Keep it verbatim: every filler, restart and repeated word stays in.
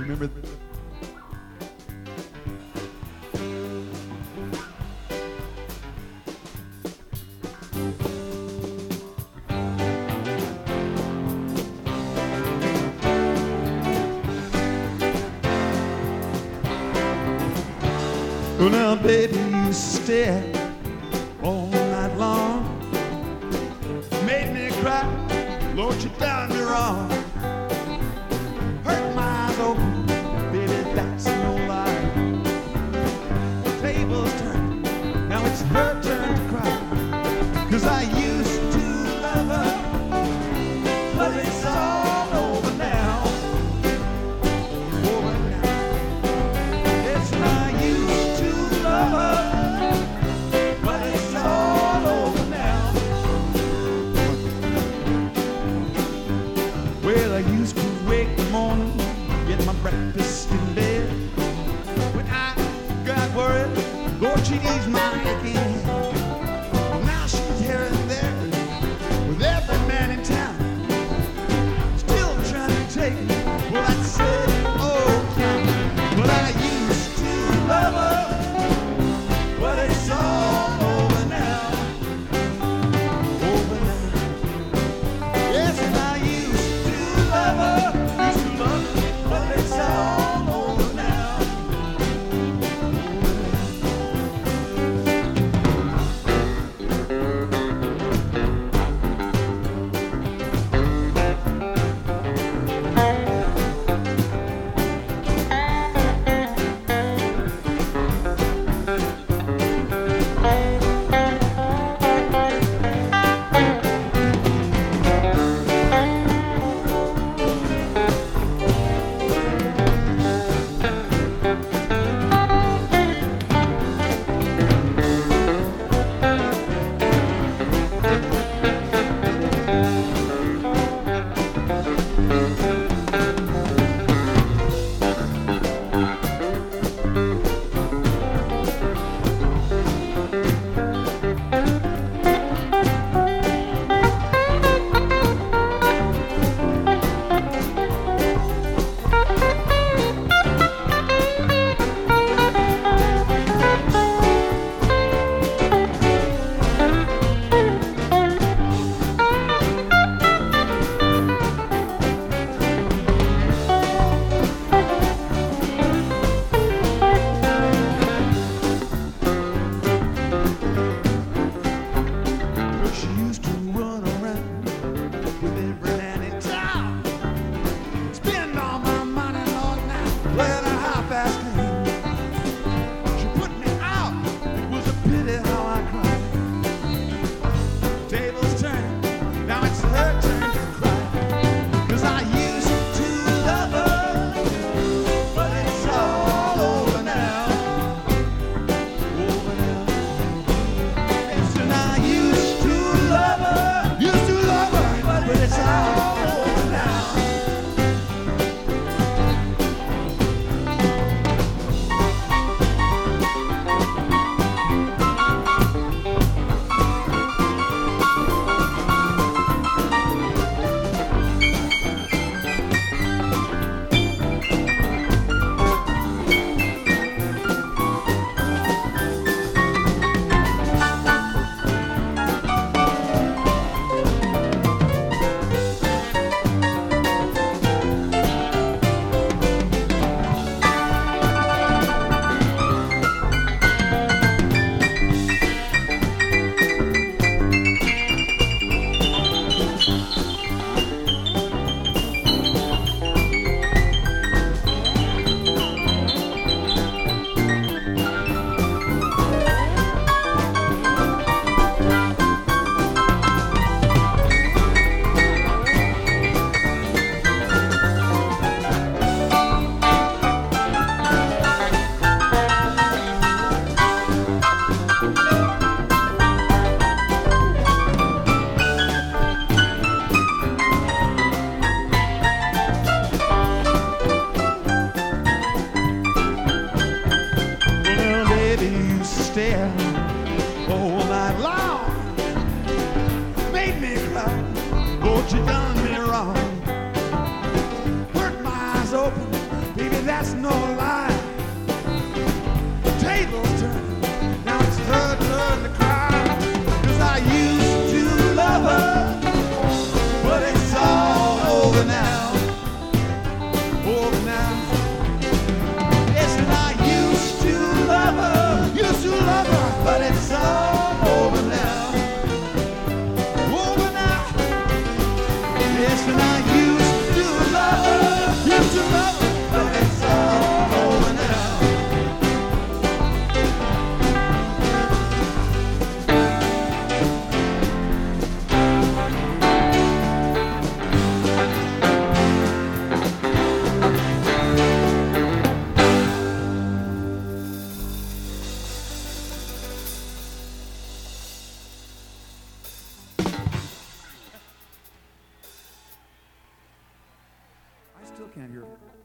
Remember? Well, now, baby, you stay all night long. Made me cry, Lord, you done me wrong. Hurt my eyes open, baby, that's no lie. Tables turn, now it's her turn to cry. Cause I used to love her, but it's all over now. Over now. Yes, I used to love her, but it's all over now. Well, I used to wake in the morning, get my breakfast in bed. When I got worried, Lord, she'd ease my aching head. Well, now she's here and there with every man in town, still trying to take me. Well, I said, oh, count. But I used to love her, but it's all over now. Over now. Yes, I used to love her. losing love, but it's all over now. I still can't hear